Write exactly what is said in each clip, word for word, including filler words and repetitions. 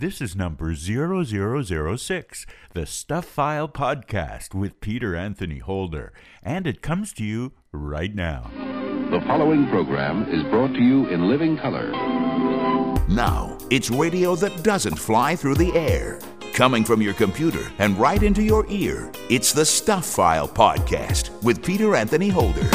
This is number zero zero zero six, the Stuff File Podcast with Peter Anthony Holder, and it comes to you right now. The following program is brought to you in living color. Now, it's radio that doesn't fly through the air. Coming from your computer and right into your ear, it's the Stuff File Podcast with Peter Anthony Holder.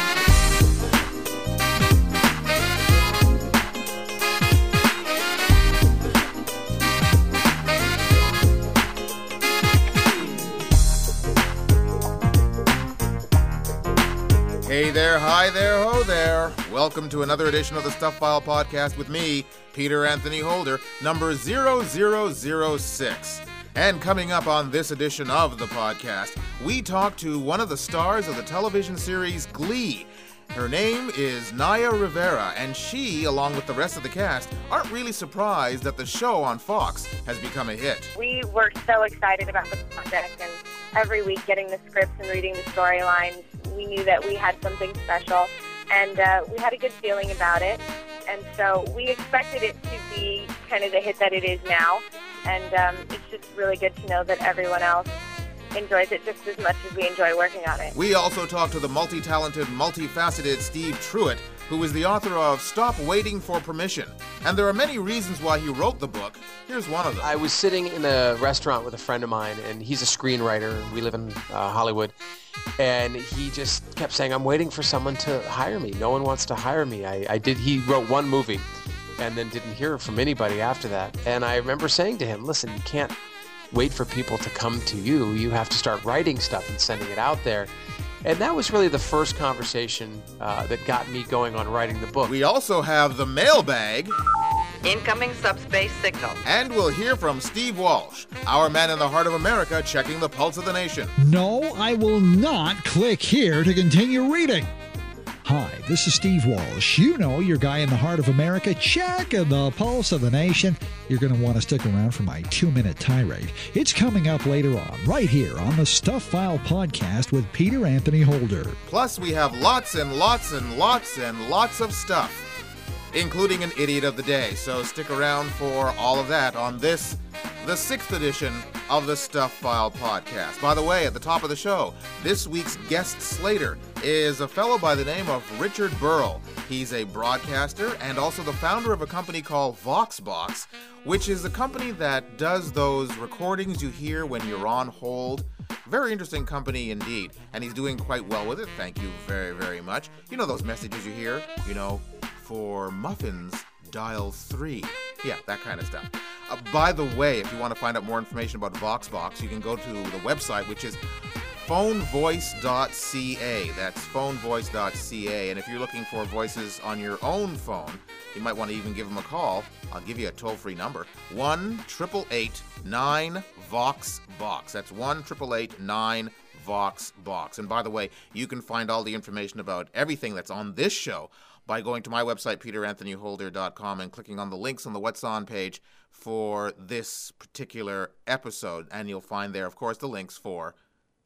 Hey there, hi there, ho there. Welcome to another edition of the Stuff File Podcast with me, Peter Anthony Holder, number zero zero zero six. And coming up on this edition of the podcast, we talk to one of the stars of the television series Glee. Her name is Naya Rivera, and she, along with the rest of the cast, aren't really surprised that the show on Fox has become a hit. We were so excited about the project, and every week getting the scripts and reading the storylines, we knew that we had something special, and uh, we had a good feeling about it. And so we expected it to be kind of the hit that it is now, and um, it's just really good to know that everyone else enjoys it just as much as we enjoy working on it. We also talked to the multi-talented, multifaceted Steve Truitt, who is the author of Stop Waiting for Permission. And there are many reasons why he wrote the book. Here's one of them. I was sitting in a restaurant with a friend of mine, and he's a screenwriter. We live in uh, Hollywood. And he just kept saying, I'm waiting for someone to hire me. No one wants to hire me. I, I did. He wrote one movie and then didn't hear from anybody after that. And I remember saying to him, listen, you can't wait for people to come to you. You have to start writing stuff and sending it out there. And that was really the first conversation uh, that got me going on writing the book. We also have the mailbag. Incoming subspace signal. And we'll hear from Steve Walsh, our man in the heart of America, checking the pulse of the nation. No, I will not click here to continue reading. Hi, this is Steve Walsh. You know, your guy in the heart of America, checking the pulse of the nation. You're going to want to stick around for my two-minute tirade. It's coming up later on, right here on the Stuff File Podcast with Peter Anthony Holder. Plus, we have lots and lots and lots and lots of stuff, including an Idiot of the Day. So stick around for all of that on this, the sixth edition of the Stuff File Podcast. By the way, at the top of the show, this week's guest slater is a fellow by the name of Richard Burrell. He's a broadcaster and also the founder of a company called VoxBox, which is a company that does those recordings you hear when you're on hold. Very interesting company indeed, and he's doing quite well with it. Thank you very, very much. You know those messages you hear? You know, for muffins, dial three. Yeah, that kind of stuff. Uh, by the way, if you want to find out more information about VoxBox, you can go to the website, which is phone voice dot c a. That's phone voice dot c a. And if you're looking for voices on your own phone, you might want to even give them a call. I'll give you a toll-free number, one eight eight eight nine vox box. That's one eight eight eight nine vox box. And by the way, you can find all the information about everything that's on this show by going to my website, peter anthony holder dot com, and clicking on the links on the What's On page for this particular episode. And you'll find there, of course, the links for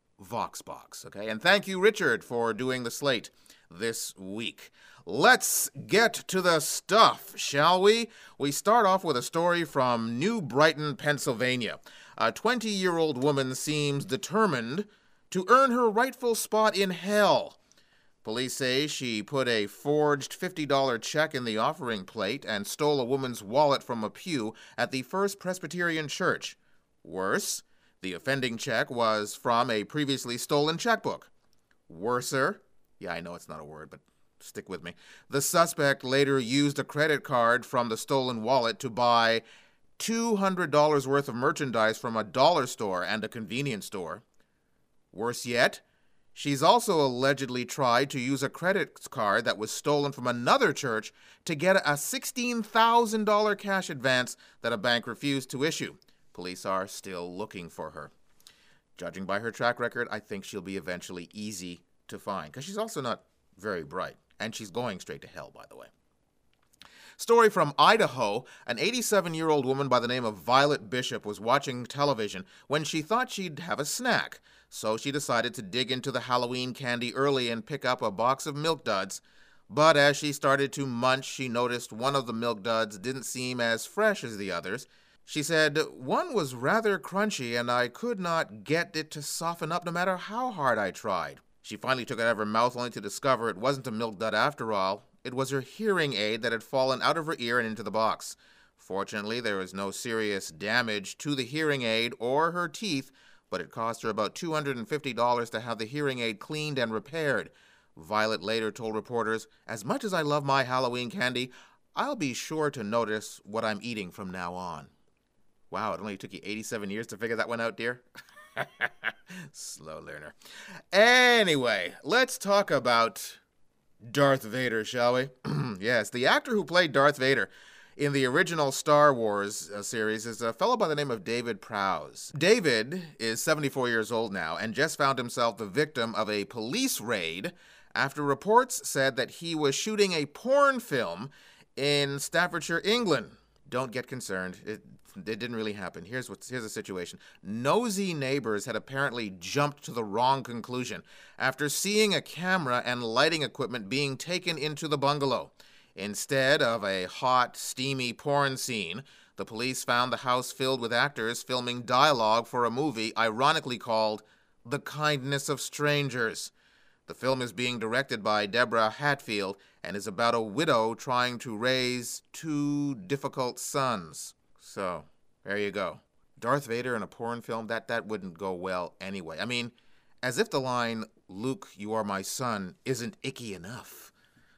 VoxBox. Okay, and thank you, Richard, for doing the slate this week. Let's get to the stuff, shall we? We start off with a story from New Brighton, Pennsylvania. A twenty-year-old woman seems determined to earn her rightful spot in hell. Police say she put a forged fifty dollars check in the offering plate and stole a woman's wallet from a pew at the First Presbyterian Church. Worse, the offending check was from a previously stolen checkbook. Worser, yeah, I know it's not a word, but stick with me. The suspect later used a credit card from the stolen wallet to buy two hundred dollars worth of merchandise from a dollar store and a convenience store. Worse yet, she's also allegedly tried to use a credit card that was stolen from another church to get a sixteen thousand dollars cash advance that a bank refused to issue. Police are still looking for her. Judging by her track record, I think she'll be eventually easy to find, because she's also not very bright, and she's going straight to hell, by the way. Story from Idaho. An eighty-seven-year-old woman by the name of Violet Bishop was watching television when she thought she'd have a snack. So she decided to dig into the Halloween candy early and pick up a box of Milk Duds. But as she started to munch, she noticed one of the Milk Duds didn't seem as fresh as the others. She said, "One was rather crunchy and I could not get it to soften up no matter how hard I tried." She finally took it out of her mouth only to discover it wasn't a milk dud after all. It was her hearing aid that had fallen out of her ear and into the box. Fortunately, there was no serious damage to the hearing aid or her teeth, but it cost her about two hundred fifty dollars to have the hearing aid cleaned and repaired. Violet later told reporters, "As much as I love my Halloween candy, I'll be sure to notice what I'm eating from now on." Wow, it only took you eighty-seven years to figure that one out, dear? Slow learner. Anyway, let's talk about Darth Vader, shall we? Yes, the actor who played Darth Vader in the original Star Wars uh, series is a fellow by the name of David Prowse. David is seventy-four years old now and just found himself the victim of a police raid after reports said that he was shooting a porn film in Staffordshire, England. Don't get concerned. It, it didn't really happen. Here's what's, here's the situation. Nosy neighbors had apparently jumped to the wrong conclusion after seeing a camera and lighting equipment being taken into the bungalow. Instead of a hot, steamy porn scene, the police found the house filled with actors filming dialogue for a movie ironically called The Kindness of Strangers. The film is being directed by Deborah Hatfield and is about a widow trying to raise two difficult sons. So, there you go. Darth Vader in a porn film, that, that wouldn't go well anyway. I mean, as if the line, "Luke, you are my son," isn't icky enough.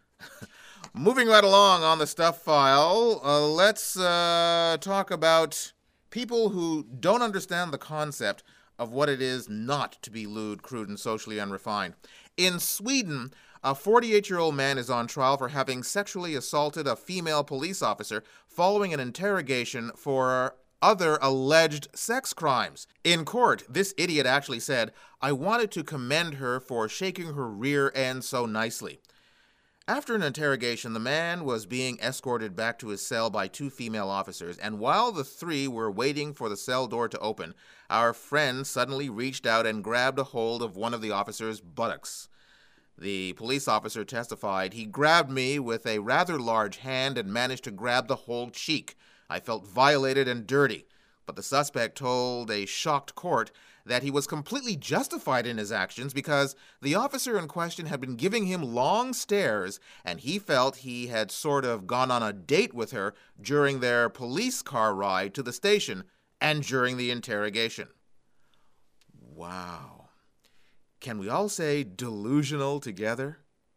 Moving right along on the stuff file, uh, let's uh, talk about people who don't understand the concept of what it is not to be lewd, crude, and socially unrefined. In Sweden, a forty-eight-year-old man is on trial for having sexually assaulted a female police officer following an interrogation for other alleged sex crimes. In court, this idiot actually said, "I wanted to commend her for shaking her rear end so nicely." After an interrogation, the man was being escorted back to his cell by two female officers, and while the three were waiting for the cell door to open, our friend suddenly reached out and grabbed a hold of one of the officer's buttocks. The police officer testified, "He grabbed me with a rather large hand and managed to grab the whole cheek. I felt violated and dirty." But the suspect told a shocked court that he was completely justified in his actions because the officer in question had been giving him long stares and he felt he had sort of gone on a date with her during their police car ride to the station and during the interrogation. Wow. Can we all say delusional together?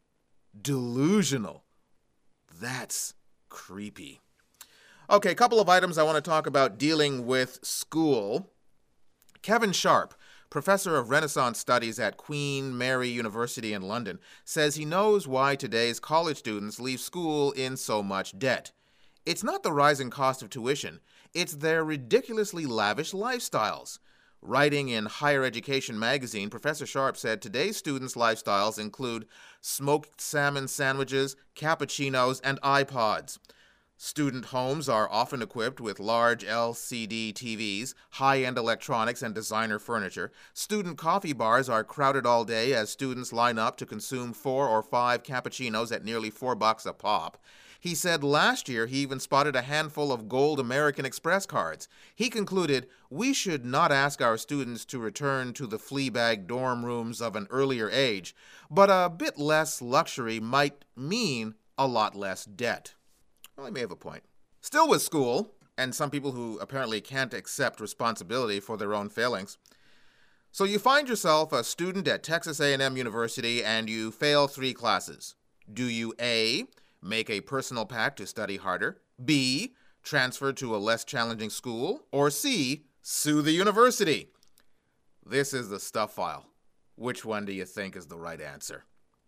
Delusional. That's creepy. Okay, a couple of items I want to talk about dealing with school. Kevin Sharp, professor of Renaissance Studies at Queen Mary University in London, says he knows why today's college students leave school in so much debt. It's not the rising cost of tuition, it's their ridiculously lavish lifestyles. Writing in Higher Education magazine, Professor Sharp said today's students' lifestyles include smoked salmon sandwiches, cappuccinos, and iPods. Student homes are often equipped with large L C D T Vs, high-end electronics, and designer furniture. Student coffee bars are crowded all day as students line up to consume four or five cappuccinos at nearly four bucks a pop. He said last year he even spotted a handful of gold American Express cards. He concluded, "We should not ask our students to return to the flea-bag dorm rooms of an earlier age, but a bit less luxury might mean a lot less debt." Well, he may have a point. Still with school, and some people who apparently can't accept responsibility for their own failings. So you find yourself a student at Texas A and M University and you fail three classes. Do you A, make a personal pact to study harder, B, transfer to a less challenging school, or C, sue the university? This is the stuff file. Which one do you think is the right answer?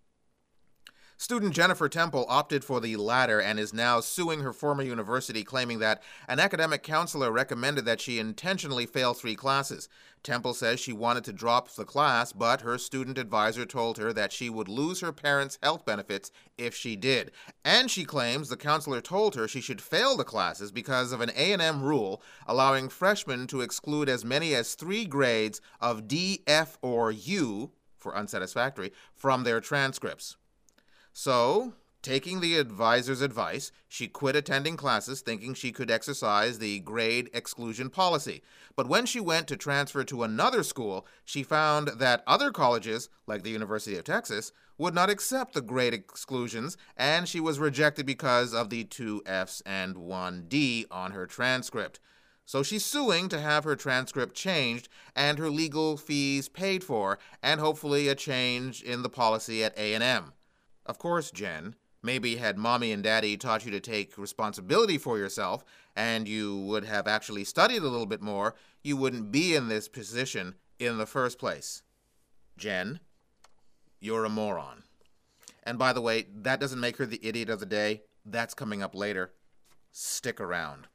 Student Jennifer Temple opted for the latter and is now suing her former university, claiming that an academic counselor recommended that she intentionally fail three classes. Temple says she wanted to drop the class, but her student advisor told her that she would lose her parents' health benefits if she did. And she claims the counselor told her she should fail the classes because of an A and M rule allowing freshmen to exclude as many as three grades of D, F, or U, for unsatisfactory, from their transcripts. So, Taking the advisor's advice, she quit attending classes thinking she could exercise the grade exclusion policy. But when she went to transfer to another school, she found that other colleges, like the University of Texas, would not accept the grade exclusions, and she was rejected because of the two F's and one D on her transcript. So she's suing to have her transcript changed and her legal fees paid for, and hopefully a change in the policy at A and M. Of course, Jen, maybe had mommy and daddy taught you to take responsibility for yourself, and you would have actually studied a little bit more, you wouldn't be in this position in the first place. Jen, you're a moron. And by the way, that doesn't make her the idiot of the day. That's coming up later. Stick around.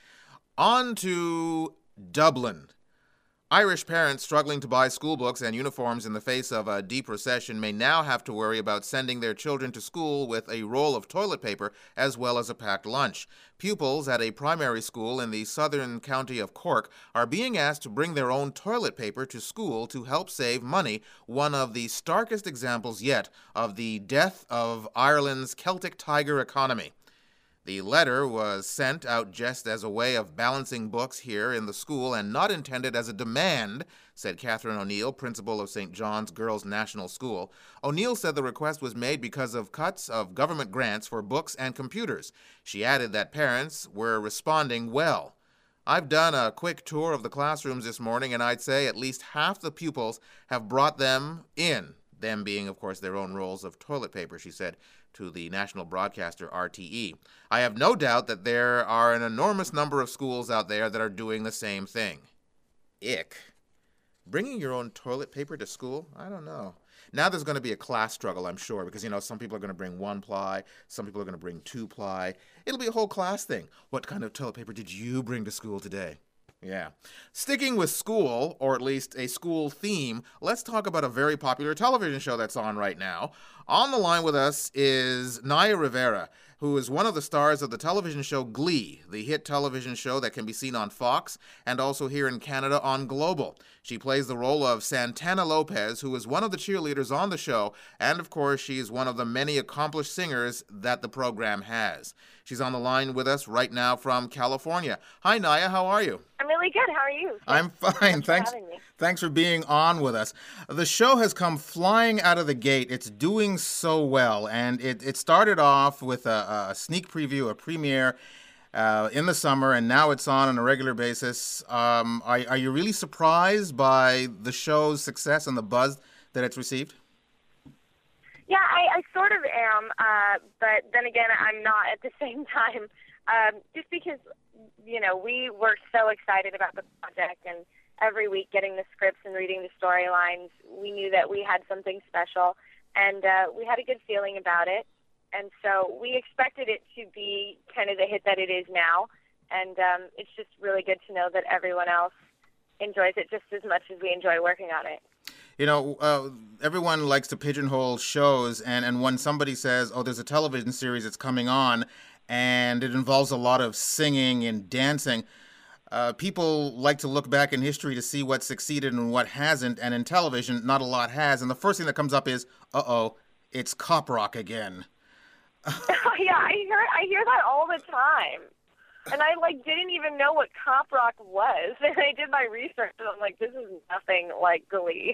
On to Dublin. Irish parents struggling to buy school books and uniforms in the face of a deep recession may now have to worry about sending their children to school with a roll of toilet paper as well as a packed lunch. Pupils at a primary school in the southern county of Cork are being asked to bring their own toilet paper to school to help save money, one of the starkest examples yet of the death of Ireland's Celtic Tiger economy. The letter was sent out just as a way of balancing books here in the school and not intended as a demand, said Catherine O'Neill, principal of Saint John's Girls National School. O'Neill said the request was made because of cuts of government grants for books and computers. She added that parents were responding well. I've done a quick tour of the classrooms this morning, and I'd say at least half the pupils have brought them in, them being, of course, their own rolls of toilet paper, she said to the national broadcaster R T E. I have no doubt that there are an enormous number of schools out there that are doing the same thing. Ick. Bringing your own toilet paper to school? I don't know. Now there's going to be a class struggle, I'm sure, because, you know, some people are going to bring one ply, some people are going to bring two ply. It'll be a whole class thing. What kind of toilet paper did you bring to school today? Yeah. Sticking with school, or at least a school theme, let's talk about a very popular television show that's on right now. On the line with us is Naya Rivera, who is one of the stars of the television show Glee, the hit television show that can be seen on Fox and also here in Canada on Global. She plays the role of Santana Lopez, who is one of the cheerleaders on the show, and of course she is one of the many accomplished singers that the program has. She's on the line with us right now from California. Hi, Naya. How are you? I'm really good. How are you? I'm fine. Thanks. For having me. Thanks for being on with us. The show has come flying out of the gate. It's doing so well, and it, it started off with a, a sneak preview, a premiere uh, in the summer, and now it's on on a regular basis. Um, are, are you really surprised by the show's success and the buzz that it's received? Yeah, I, I sort of am, uh, but then again, I'm not at the same time, um, just because, you know, we were so excited about the project, and every week getting the scripts and reading the storylines, we knew that we had something special, and uh, we had a good feeling about it, and so we expected it to be kind of the hit that it is now, and um, it's just really good to know that everyone else enjoys it just as much as we enjoy working on it. You know, uh, everyone likes to pigeonhole shows, and, and when somebody says, oh, there's a television series that's coming on, and it involves a lot of singing and dancing, uh, people like to look back in history to see what succeeded and what hasn't, and in television, not a lot has, and the first thing that comes up is, uh-oh, it's cop rock again. Yeah, I hear, I hear that all the time. And I, like, didn't even know what cop rock was. And I did my research, and I'm like, this is nothing like Glee.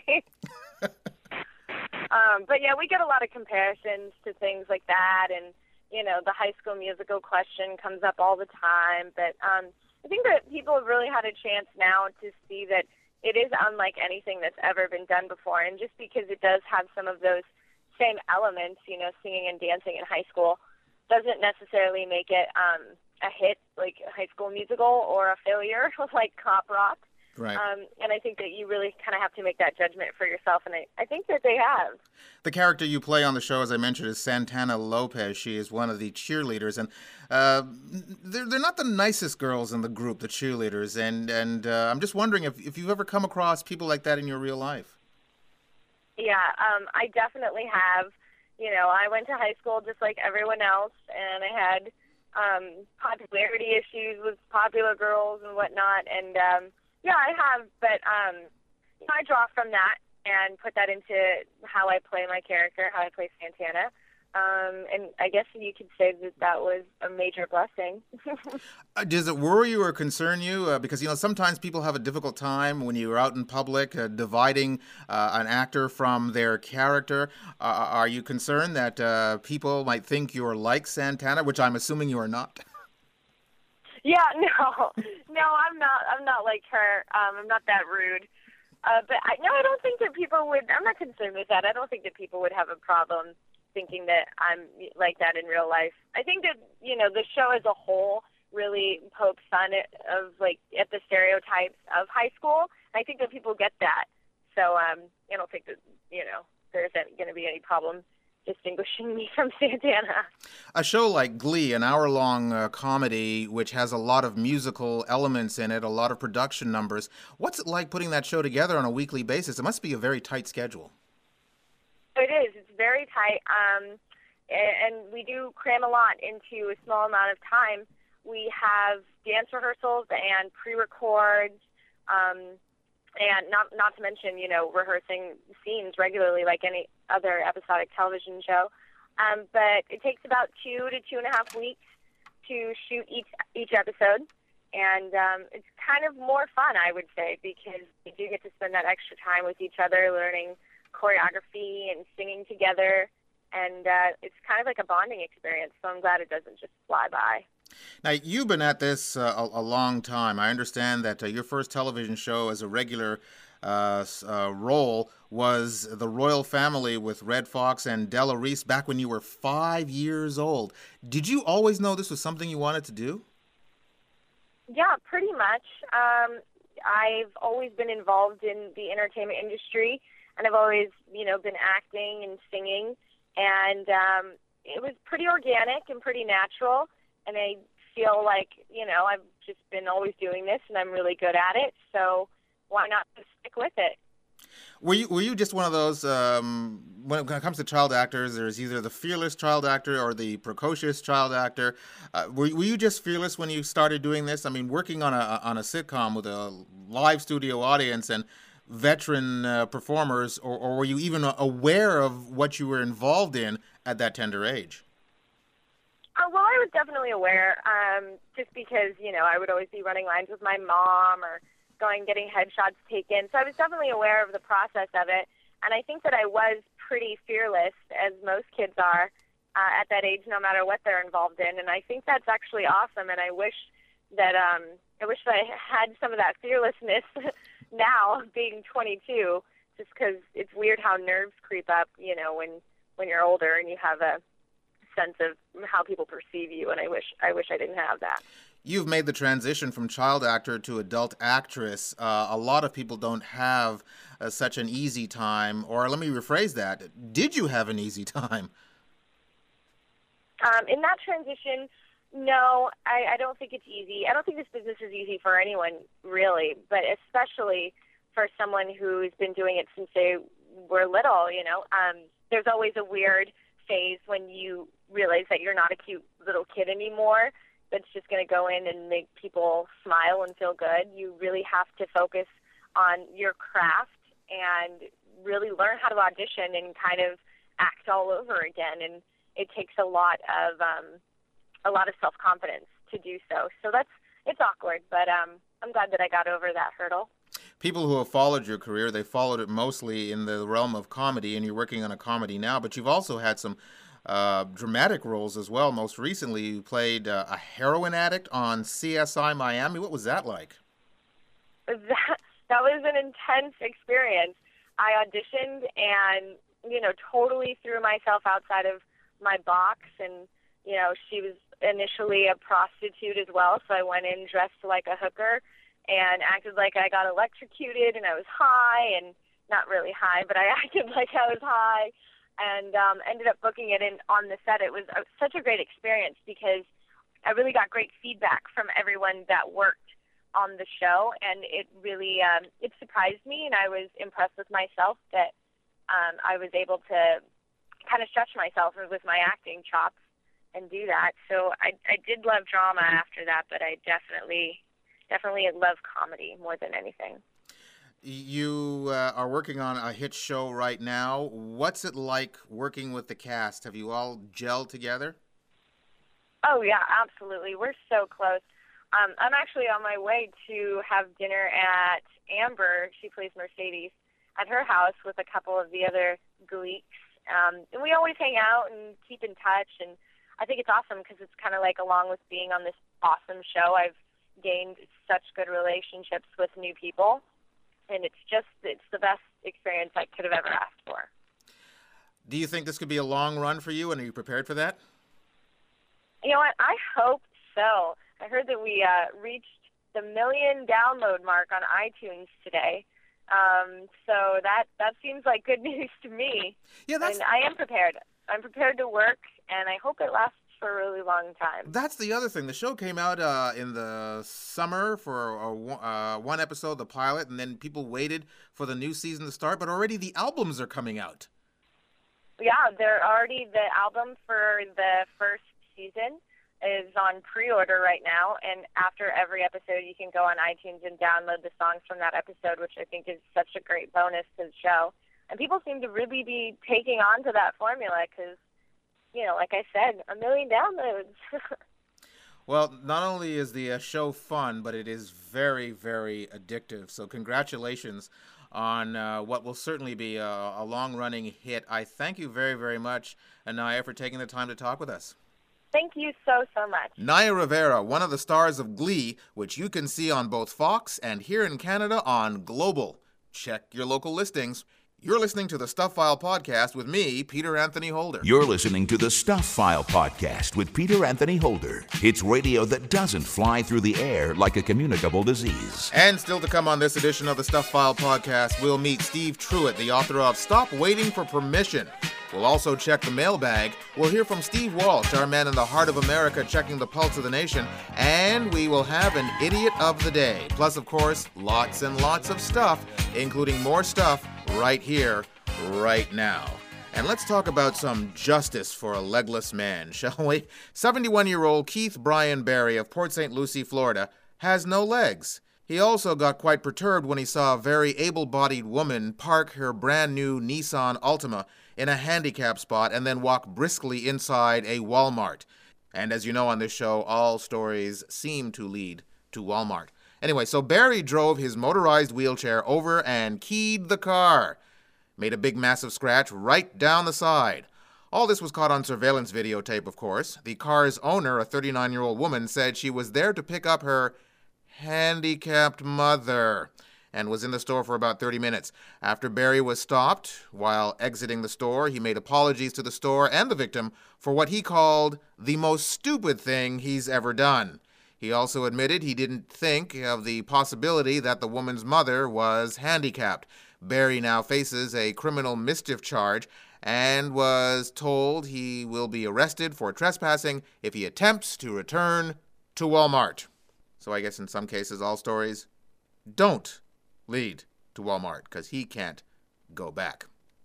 um, but, yeah, we get a lot of comparisons to things like that. And, you know, the High School Musical question comes up all the time. But um, I think that people have really had a chance now to see that it is unlike anything that's ever been done before. And just because it does have some of those same elements, you know, singing and dancing in high school, doesn't necessarily make it um, a hit like High School Musical or a failure like cop rock. Right. Um, and I think that you really kind of have to make that judgment for yourself, and I, I think that they have. The character you play on the show, as I mentioned, is Santana Lopez. She is one of the cheerleaders, and uh, they're, they're not the nicest girls in the group, the cheerleaders, and, and uh, I'm just wondering if, if you've ever come across people like that in your real life. Yeah, um, I definitely have. You know, I went to high school just like everyone else, and I had um, popularity issues with popular girls and whatnot. And, um, yeah, I have, but um, you know, I draw from that and put that into how I play my character, how I play Santana. Um, and I guess you could say that that was a major blessing. Uh, does it worry you or concern you? Uh, because, you know, sometimes people have a difficult time when you're out in public uh, dividing uh, an actor from their character. Uh, are you concerned that uh, people might think you're like Santana, which I'm assuming you are not? Yeah, no, no, I'm not. I'm not like her. Um, I'm not that rude. Uh, but I, no, I don't think that people would. I'm not concerned with that. I don't think that people would have a problem thinking that I'm like that in real life. I think that, you know, the show as a whole really pokes fun at, of like at the stereotypes of high school. I think that people get that. So um, I don't think that, you know, there's going to be any problem distinguishing me from Santana. A show like Glee, an hour-long uh, comedy which has a lot of musical elements in it, a lot of production numbers. What's it like putting that show together on a weekly basis? It must be a very tight schedule. It is. It's very tight, um, and we do cram a lot into a small amount of time. We have dance rehearsals and pre-records, um, and not not to mention, you know, rehearsing scenes regularly like any other episodic television show. Um, but it takes about two to two and a half weeks to shoot each each episode, and um, it's kind of more fun, I would say, because we do get to spend that extra time with each other, learning choreography and singing together, and uh, it's kind of like a bonding experience, so I'm glad it doesn't just fly by. Now, you've been at this uh, a, a long time. I understand that uh, your first television show as a regular uh, uh, role was The Royal Family with Red Fox and Della Reese back when you were five years old. Did you always know this was something you wanted to do? Yeah, pretty much. Um, I've always been involved in the entertainment industry, and I've always, you know, been acting and singing, and um, it was pretty organic and pretty natural, and I feel like, you know, I've just been always doing this, and I'm really good at it, so why not just stick with it? Were you were you just one of those, um, when it comes to child actors, there's either the fearless child actor or the precocious child actor. Uh, were, were you just fearless when you started doing this? I mean, working on a on a sitcom with a live studio audience and veteran uh, performers, or, or were you even aware of what you were involved in at that tender age? Uh, well, I was definitely aware, um, just because, you know, I would always be running lines with my mom or going getting headshots taken. So I was definitely aware of the process of it. And I think that I was pretty fearless, as most kids are uh, at that age, no matter what they're involved in. And I think that's actually awesome. And I wish that um, I wish that I had some of that fearlessness now, being twenty-two, just because it's weird how nerves creep up, you know, when, when you're older and you have a sense of how people perceive you. And I wish I wish I didn't have that. You've made the transition from child actor to adult actress. Uh, a lot of people don't have uh, such an easy time, or let me rephrase that. Did you have an easy time? Um, in that transition, no, I, I don't think it's easy. I don't think this business is easy for anyone, really, but especially for someone who's been doing it since they were little, you know. Um, there's always a weird phase when you realize that you're not a cute little kid anymore that's just going to go in and make people smile and feel good. You really have to focus on your craft and really learn how to audition and kind of act all over again. And it takes a lot of um, a lot of self-confidence to do so. So that's it's awkward, but um, I'm glad that I got over that hurdle. People who have followed your career, they followed it mostly in the realm of comedy, and you're working on a comedy now, but you've also had some uh, dramatic roles as well. Most recently, you played uh, a heroin addict on C S I Miami. What was that like? That, that was an intense experience. I auditioned and, you know, totally threw myself outside of my box, and, you know, she was initially a prostitute as well, so I went in dressed like a hooker and acted like I got electrocuted and I was high, and not really high, but I acted like I was high, and um, ended up booking it in on the set. It was a, such a great experience because I really got great feedback from everyone that worked on the show, and it really um, it surprised me, and I was impressed with myself that um, I was able to kind of stretch myself with my acting chops and do that. So I, I did love drama after that, but I definitely... Definitely love comedy more than anything. You uh, are working on a hit show right now. What's it like working with the cast? Have you all gelled together? Oh, yeah, absolutely. We're so close. Um, I'm actually on my way to have dinner at Amber, she plays Mercedes, at her house with a couple of the other Gleeks. Um, and we always hang out and keep in touch, and I think it's awesome because it's kind of like along with being on this awesome show, I've gained such good relationships with new people. And it's just, it's the best experience I could have ever asked for. Do you think this could be a long run for you, and are you prepared for that? You know what? I hope so. I heard that we uh, reached the million download mark on iTunes today. Um, so that, that seems like good news to me. Yeah, that's... And I am prepared. I'm prepared to work, and I hope it lasts for a really long time. That's the other thing. The show came out uh, in the summer for a, uh, one episode, the pilot, and then people waited for the new season to start, but already the albums are coming out. Yeah, they're already, the album for the first season is on pre-order right now, and after every episode you can go on iTunes and download the songs from that episode, which I think is such a great bonus to the show. And people seem to really be taking on to that formula because, you know, like I said, a million downloads. Well, not only is the uh, show fun, but it is very, very addictive. So congratulations on uh, what will certainly be a, a long-running hit. I thank you very, very much, Anaya, for taking the time to talk with us. Thank you so, so much. Naya Rivera, one of the stars of Glee, which you can see on both Fox and here in Canada on Global. Check your local listings. You're listening to the Stuff File Podcast with me, Peter Anthony Holder. You're listening to the Stuff File Podcast with Peter Anthony Holder. It's radio that doesn't fly through the air like a communicable disease. And still to come on this edition of the Stuff File Podcast, we'll meet Steve Truitt, the author of Stop Waiting for Permission. We'll also check the mailbag. We'll hear from Steve Walsh, our man in the heart of America, checking the pulse of the nation. And we will have an Idiot of the Day. Plus, of course, lots and lots of stuff, including more stuff right here, right now. And let's talk about some justice for a legless man, shall we? seventy-one-year-old Keith Brian Barry of Port Saint Lucie, Florida, has no legs. He also got quite perturbed when he saw a very able-bodied woman park her brand-new Nissan Altima in a handicap spot and then walk briskly inside a Walmart. And as you know on this show, all stories seem to lead to Walmart. Anyway, so Barry drove his motorized wheelchair over and keyed the car. Made a big massive scratch right down the side. All this was caught on surveillance videotape, of course. The car's owner, a thirty-nine-year-old woman, said she was there to pick up her handicapped mother and was in the store for about thirty minutes. After Barry was stopped while exiting the store, he made apologies to the store and the victim for what he called the most stupid thing he's ever done. He also admitted he didn't think of the possibility that the woman's mother was handicapped. Barry now faces a criminal mischief charge and was told he will be arrested for trespassing if he attempts to return to Walmart. So I guess in some cases, all stories don't lead to Walmart because he can't go back.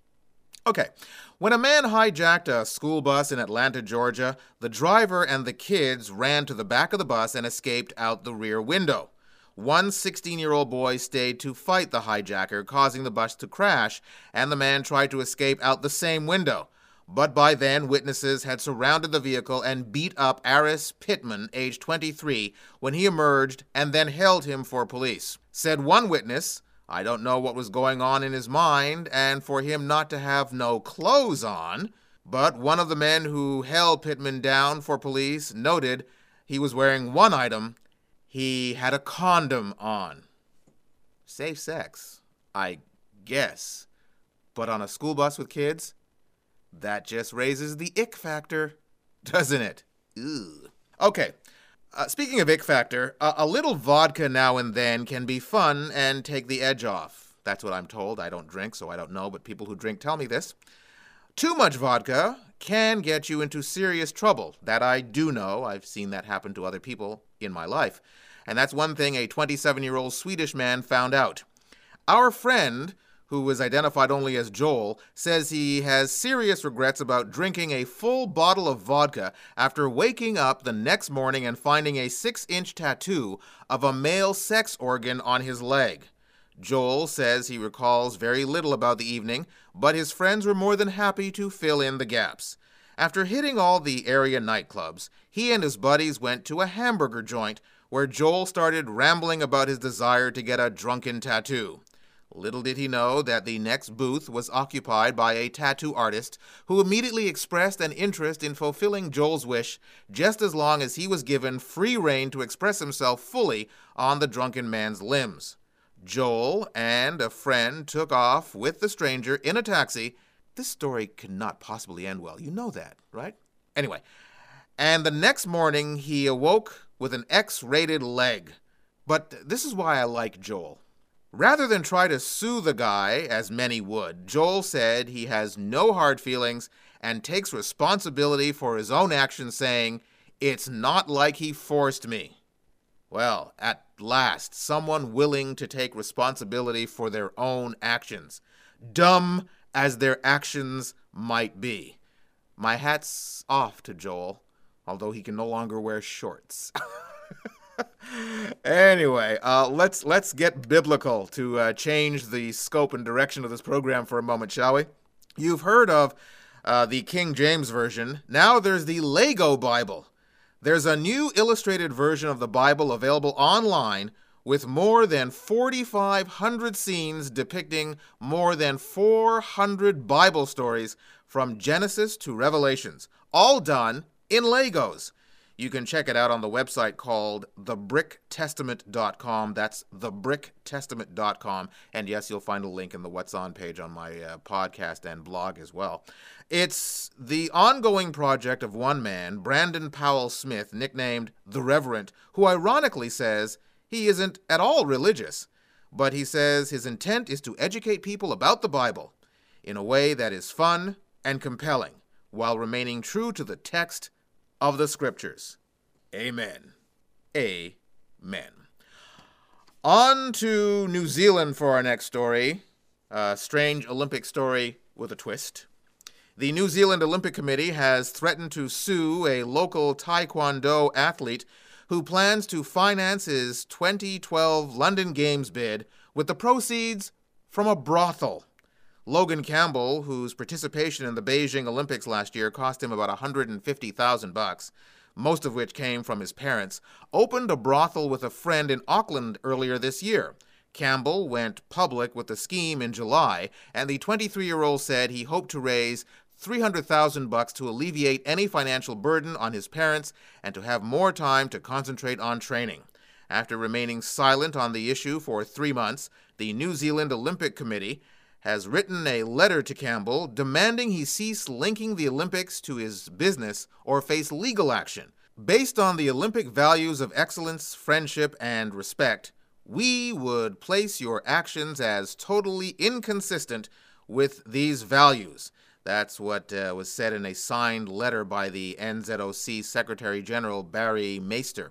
Okay, when a man hijacked a school bus in Atlanta, Georgia, the driver and the kids ran to the back of the bus and escaped out the rear window. One sixteen-year-old boy stayed to fight the hijacker, causing the bus to crash, and the man tried to escape out the same window. But by then, witnesses had surrounded the vehicle and beat up Aris Pittman, age twenty-three, when he emerged and then held him for police. Said one witness, "I don't know what was going on in his mind, and for him not to have no clothes on." But one of the men who held Pittman down for police noted he was wearing one item. He had a condom on. Safe sex, I guess. But on a school bus with kids? That just raises the ick factor, doesn't it? Ew. Okay, uh, speaking of ick factor, uh, a little vodka now and then can be fun and take the edge off. That's what I'm told. I don't drink, so I don't know, but people who drink tell me this. Too much vodka can get you into serious trouble. That I do know. I've seen that happen to other people in my life. And that's one thing a twenty-seven-year-old Swedish man found out. Our friend, who was identified only as Joel, says he has serious regrets about drinking a full bottle of vodka after waking up the next morning and finding a six-inch tattoo of a male sex organ on his leg. Joel says he recalls very little about the evening, but his friends were more than happy to fill in the gaps. After hitting all the area nightclubs, he and his buddies went to a hamburger joint where Joel started rambling about his desire to get a drunken tattoo. Little did he know that the next booth was occupied by a tattoo artist who immediately expressed an interest in fulfilling Joel's wish just as long as he was given free rein to express himself fully on the drunken man's limbs. Joel and a friend took off with the stranger in a taxi. This story cannot possibly end well. You know that, right? Anyway, and the next morning he awoke with an X-rated leg. But this is why I like Joel. Rather than try to sue the guy, as many would, Joel said he has no hard feelings and takes responsibility for his own actions, saying, "It's not like he forced me." Well, at last, someone willing to take responsibility for their own actions, dumb as their actions might be. My hat's off to Joel, although he can no longer wear shorts. Anyway, uh, let's let's get biblical to uh, change the scope and direction of this program for a moment, shall we? You've heard of uh, the King James Version. Now there's the Lego Bible. There's a new illustrated version of the Bible available online with more than forty-five hundred scenes depicting more than four hundred Bible stories from Genesis to Revelations, all done in Legos. You can check it out on the website called the brick testament dot com. That's the brick testament dot com. And yes, you'll find a link in the What's On page on my uh, podcast and blog as well. It's the ongoing project of one man, Brandon Powell Smith, nicknamed The Reverend, who ironically says he isn't at all religious, but he says his intent is to educate people about the Bible in a way that is fun and compelling, while remaining true to the text of the Scriptures. Amen. Amen. On to New Zealand for our next story. A strange Olympic story with a twist. The New Zealand Olympic Committee has threatened to sue a local Taekwondo athlete who plans to finance his twenty twelve London Games bid with the proceeds from a brothel. Logan Campbell, whose participation in the Beijing Olympics last year cost him about one hundred fifty thousand bucks, most of which came from his parents, opened a brothel with a friend in Auckland earlier this year. Campbell went public with the scheme in July, and the twenty-three-year-old said he hoped to raise three hundred thousand bucks to alleviate any financial burden on his parents and to have more time to concentrate on training. After remaining silent on the issue for three months, the New Zealand Olympic Committee has written a letter to Campbell demanding he cease linking the Olympics to his business or face legal action. Based on the Olympic values of excellence, friendship, and respect, we would place your actions as totally inconsistent with these values. That's what uh, was said in a signed letter by the N Z O C Secretary General Barry Meister.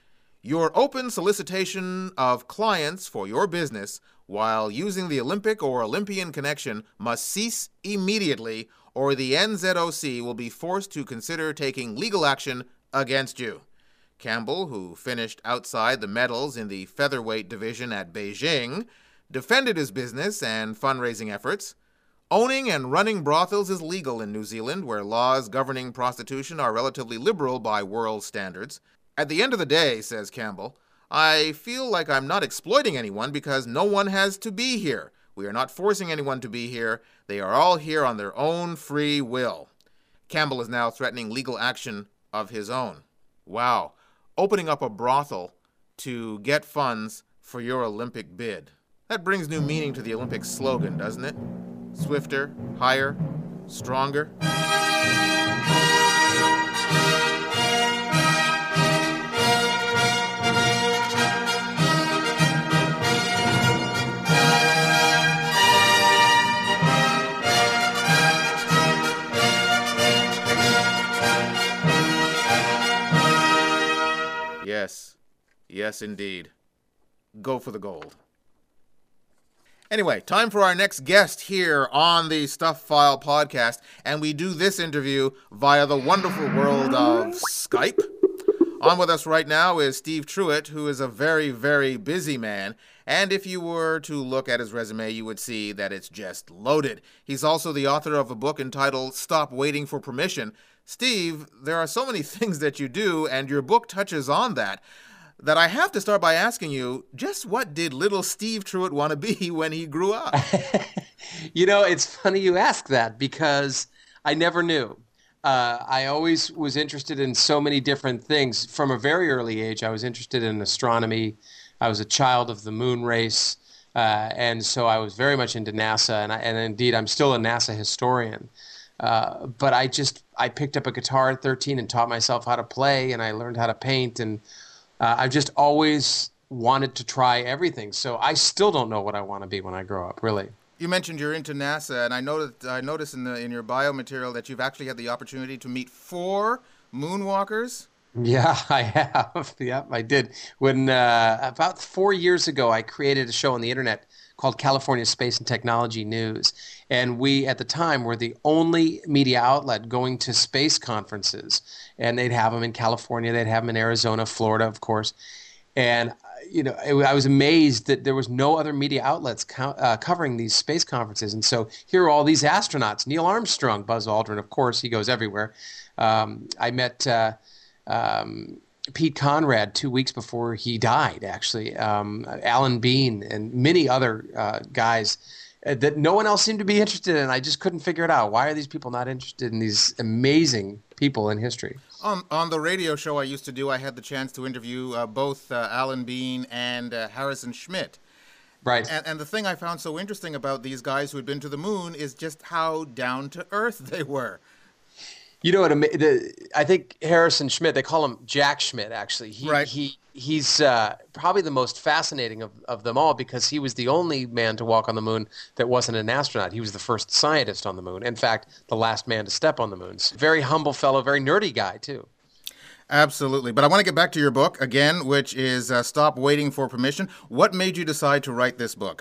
Your open solicitation of clients for your business while using the Olympic or Olympian connection must cease immediately, or the N Z O C will be forced to consider taking legal action against you. Campbell, who finished outside the medals in the featherweight division at Beijing, defended his business and fundraising efforts. Owning and running brothels is legal in New Zealand, where laws governing prostitution are relatively liberal by world standards. At the end of the day, says Campbell, I feel like I'm not exploiting anyone because no one has to be here. We are not forcing anyone to be here. They are all here on their own free will. Campbell is now threatening legal action of his own. Wow. Opening up a brothel to get funds for your Olympic bid. That brings new meaning to the Olympic slogan, doesn't it? Swifter, higher, stronger. Yes, yes indeed. Go for the gold. Anyway, time for our next guest here on the Stuff File podcast, and we do this interview via the wonderful world of Skype. On with us right now is Steve Truitt, who is a very, very busy man. And if you were to look at his resume, you would see that it's just loaded. He's also the author of a book entitled Stop Waiting for Permission. Steve, there are so many things that you do, and your book touches on that, that I have to start by asking you, just what did little Steve Truitt want to be when he grew up? You know, it's funny you ask that because I never knew. Uh, I always was interested in so many different things. From a very early age, I was interested in astronomy. I was a child of the moon race, uh, and so I was very much into NASA, and, I, and indeed, I'm still a NASA historian. Uh, but I just, I picked up a guitar at thirteen and taught myself how to play, and I learned how to paint, and uh, I've just always wanted to try everything. So I still don't know what I want to be when I grow up, really. You mentioned you're into NASA, and I noticed, I noticed in the in your bio material that you've actually had the opportunity to meet four moonwalkers. Yeah, I have. Yep, I did. When uh, about four years ago, I created a show on the internet called California Space and Technology News, and we at the time were the only media outlet going to space conferences, and they'd have them in California, they'd have them in Arizona, Florida, of course, and you know, it, I was amazed that there was no other media outlets co- uh, covering these space conferences. And so here are all these astronauts. Neil Armstrong, Buzz Aldrin, of course, he goes everywhere. Um, I met uh, um, Pete Conrad two weeks before he died, actually. Um, Alan Bean and many other uh, guys uh, that no one else seemed to be interested in. I just couldn't figure it out. Why are these people not interested in these amazing people in history? On on the radio show I used to do, I had the chance to interview uh, both uh, Alan Bean and uh, Harrison Schmitt. Right. And, and the thing I found so interesting about these guys who had been to the moon is just how down to earth they were. You know what? The, I think Harrison Schmitt, they call him Jack Schmitt, actually. He, right. He he's uh, probably the most fascinating of, of them all because he was the only man to walk on the moon that wasn't an astronaut. He was the first scientist on the moon. In fact, the last man to step on the moon. Very humble fellow, very nerdy guy, too. Absolutely. But I want to get back to your book again, which is uh, Stop Waiting for Permission. What made you decide to write this book?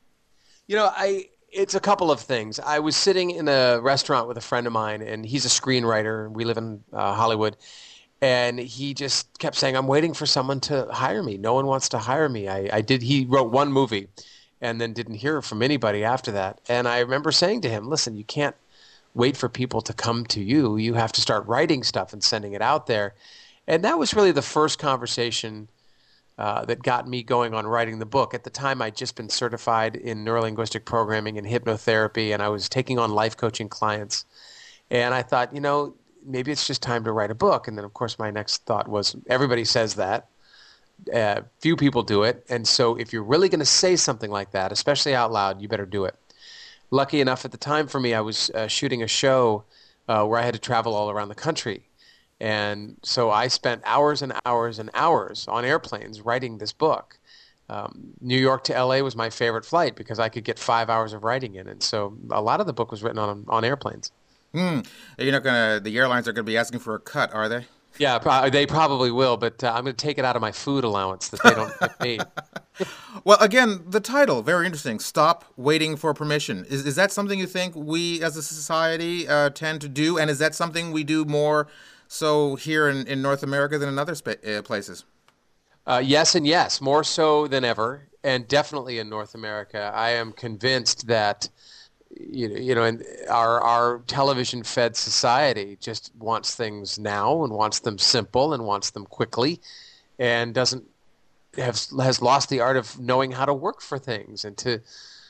You know, I... It's a couple of things. I was sitting in a restaurant with a friend of mine, and he's a screenwriter. We live in uh, Hollywood. And he just kept saying, I'm waiting for someone to hire me. No one wants to hire me. I, I did. He wrote one movie and then didn't hear from anybody after that. And I remember saying to him, listen, you can't wait for people to come to you. You have to start writing stuff and sending it out there. And that was really the first conversation Uh, that got me going on writing the book. At the time, I'd just been certified in neurolinguistic programming and hypnotherapy, and I was taking on life coaching clients. And I thought, you know, maybe it's just time to write a book. And then, of course, my next thought was, everybody says that. Uh, few people do it. And so if you're really going to say something like that, especially out loud, you better do it. Lucky enough, at the time for me, I was uh, shooting a show uh, where I had to travel all around the country. And so I spent hours and hours and hours on airplanes writing this book. Um, New York to L A was my favorite flight because I could get five hours of writing in. And so a lot of the book was written on on airplanes. Hmm. You're not gonna. The airlines are gonna be asking for a cut, are they? Yeah, pro- they probably will. But uh, I'm going to take it out of my food allowance that they don't get paid. Well, again, the title, very interesting. Stop Waiting for Permission. Is is that something you think we as a society uh, tend to do? And is that something we do more so here in, in North America than in other spa- uh, places? Uh, yes and yes, more so than ever, and definitely in North America. I am convinced that you know, you know, in our our television-fed society just wants things now and wants them simple and wants them quickly, and doesn't have has lost the art of knowing how to work for things and to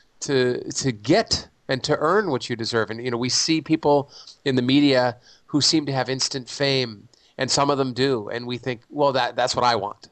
to to get and to earn what you deserve. And you know, we see people in the media who seem to have instant fame, and some of them do, and we think, well, that that's what I want.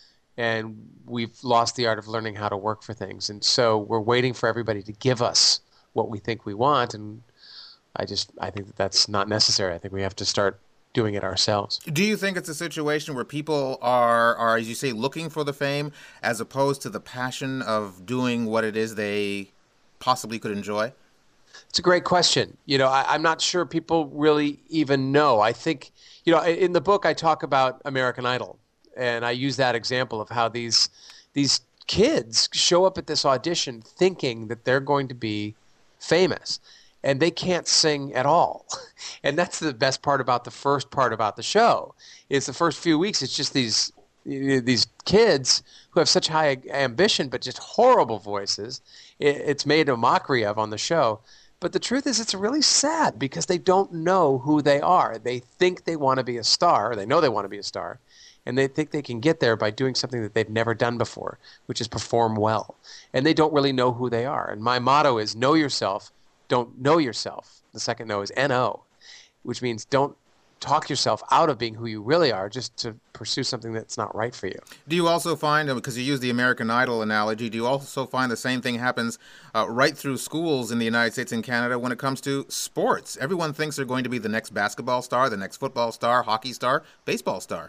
And we've lost the art of learning how to work for things. And so we're waiting for everybody to give us what we think we want. And I just, I think that that's not necessary. I think we have to start doing it ourselves. Do you think it's a situation where people are, are, as you say, looking for the fame as opposed to the passion of doing what it is they possibly could enjoy? It's a great question. You know, I, I'm not sure people really even know. I think, you know, in the book I talk about American Idol. And I use that example of how these these kids show up at this audition thinking that they're going to be famous. and they can't sing at all. And that's the best part about the first part about the show, is the first few weeks, it's just these these kids who have such high ambition but just horrible voices. It's made a mockery of on the show. But the truth is, it's really sad because they don't know who they are. They think they want to be a star. They know they want to be a star. And they think they can get there by doing something that they've never done before, which is perform well. And they don't really know who they are. And my motto is know yourself, don't know yourself. The second no is N O, which means don't talk yourself out of being who you really are just to pursue something that's not right for you. Do you also find, because you use the American Idol analogy, do you also find the same thing happens uh, right through schools in the United States and Canada when it comes to sports? Everyone thinks they're going to be the next basketball star, the next football star, hockey star, baseball star.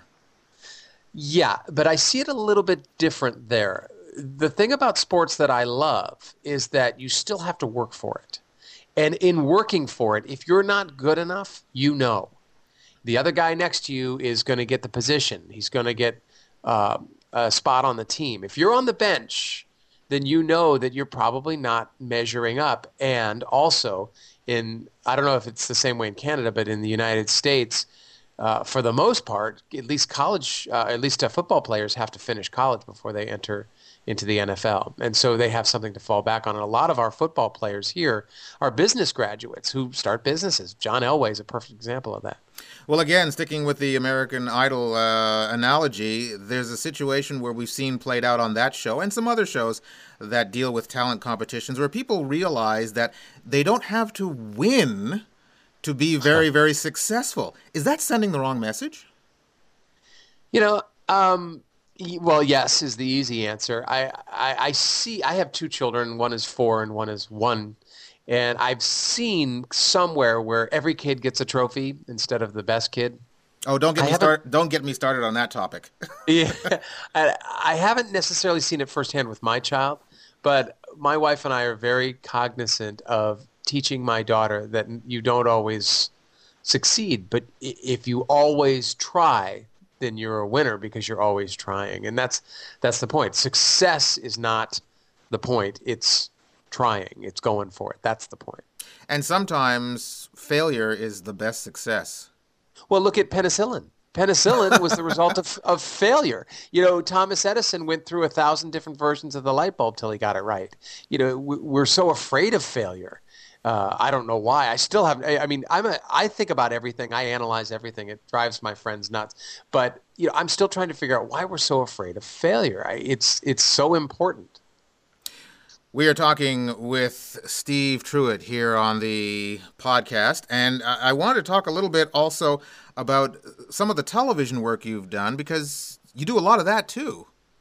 Yeah, but I see it a little bit different there. The thing about sports that I love is that you still have to work for it. And in working for it, if you're not good enough, you know. The other guy next to you is going to get the position. He's going to get uh, a spot on the team. If you're on the bench, then you know that you're probably not measuring up. And also, in I don't know if it's the same way in Canada, but in the United States, uh, for the most part, at least college, uh, at least uh, football players have to finish college before they enter into the N F L. And so they have something to fall back on. And a lot of our football players here are business graduates who start businesses. John Elway is a perfect example of that. Well, again, sticking with the American Idol uh, analogy, there's a situation where we've seen played out on that show and some other shows that deal with talent competitions where people realize that they don't have to win to be very, very successful. Is that sending the wrong message? You know, um, well, yes is the easy answer. I, I, I see, I have two children. One is four and one is one. And I've seen somewhere where every kid gets a trophy instead of the best kid. Oh, don't get me start. Don't get me started on that topic. Yeah, I, I haven't necessarily seen it firsthand with my child, but my wife and I are very cognizant of teaching my daughter that you don't always succeed, but if you always try, then you're a winner because you're always trying, and that's that's the point. Success is not the point; it's trying. It's going for it. That's the point. And sometimes failure is the best success. Well, look at penicillin. Penicillin was the result of, of failure. You know, Thomas Edison went through a thousand different versions of the light bulb till he got it right. You know, we're so afraid of failure. Uh, I don't know why. I still have. I mean, I'm a. I think about everything. I analyze everything. It drives my friends nuts. But you know, I'm still trying to figure out why we're so afraid of failure. I, it's it's so important. We are talking with Steve Truitt here on the podcast, and I want to talk a little bit also about some of the television work you've done, because you do a lot of that too.